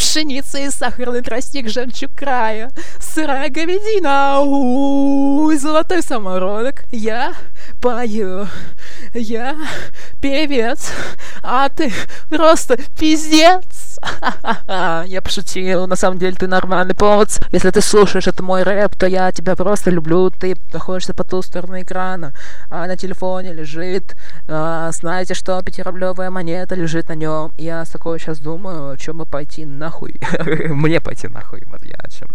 Пшеница и сахарный тростник, жемчуг края, сырая говядина, у золотой самородок. Я пою, я певец, а ты просто пиздец. Я пошутил, на самом деле ты нормальный повод. Если ты слушаешь это мой рэп, то я тебя просто люблю. Ты находишься по ту сторону экрана, а на телефоне лежит, знаете что, 5-рублевая монета лежит на нем. Я с такого сейчас думаю, чем бы пойти нахуй. Мне пойти нахуй, вот я о чем.